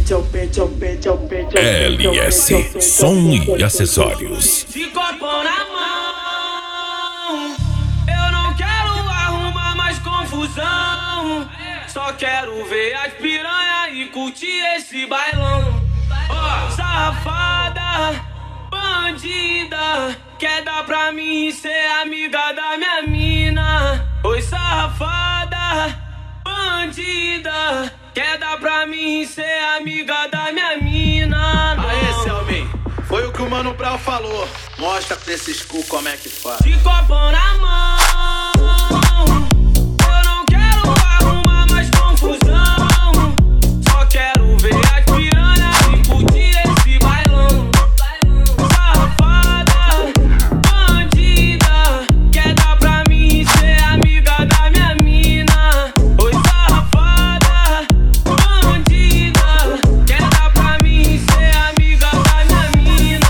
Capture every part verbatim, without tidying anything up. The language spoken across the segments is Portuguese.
L S Som e Acessórios. De copo na mão, eu não quero arrumar mais confusão. Só quero ver as piranha e curtir esse bailão. Oh, safada, bandida, quer dar pra mim ser amiga da minha mina. Oi, safada, bandida, quer dar pra mim ser amiga da minha mina. Não. Aê, Selmin, foi o que o Mano Brown falou. Mostra pra esses cu como é que faz. De copo na mão, eu não quero arrumar mais confusão. Só quero ver as piranha e curtir esse bailão. Safada, bandida, quer dar pra mim ser amiga da minha mina. Oi, safada, bandida, quer dar pra mim ser amiga da minha mina.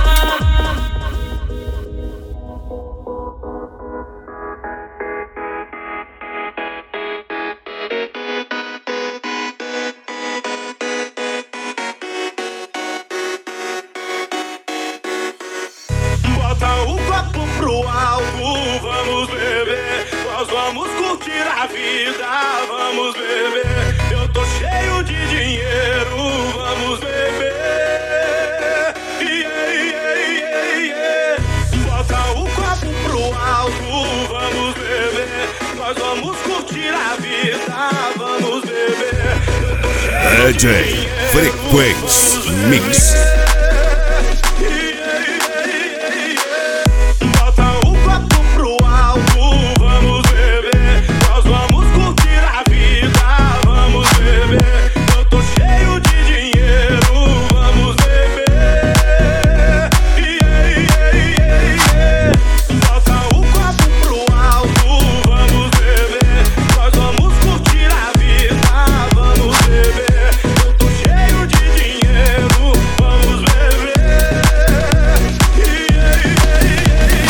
Bota o copo pro alto, vamos beber. Nós vamos curtir a vida, vamos beber. Eu tô cheio de dinheiro, vamos beber. Yeah, yeah, yeah, yeah. Bota o copo pro alto, vamos beber. Nós vamos curtir a vida, vamos beber. Eu tô cheio D J de dinheiro, Frequency vamos Mix. beber.